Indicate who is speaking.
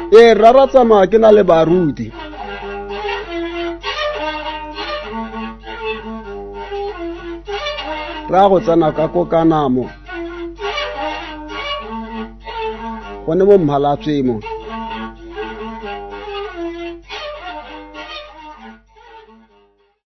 Speaker 1: rara tsamaya ke na le baruti. Ra go tsena ka kokanamo. Go ne mo Mhalatswemo.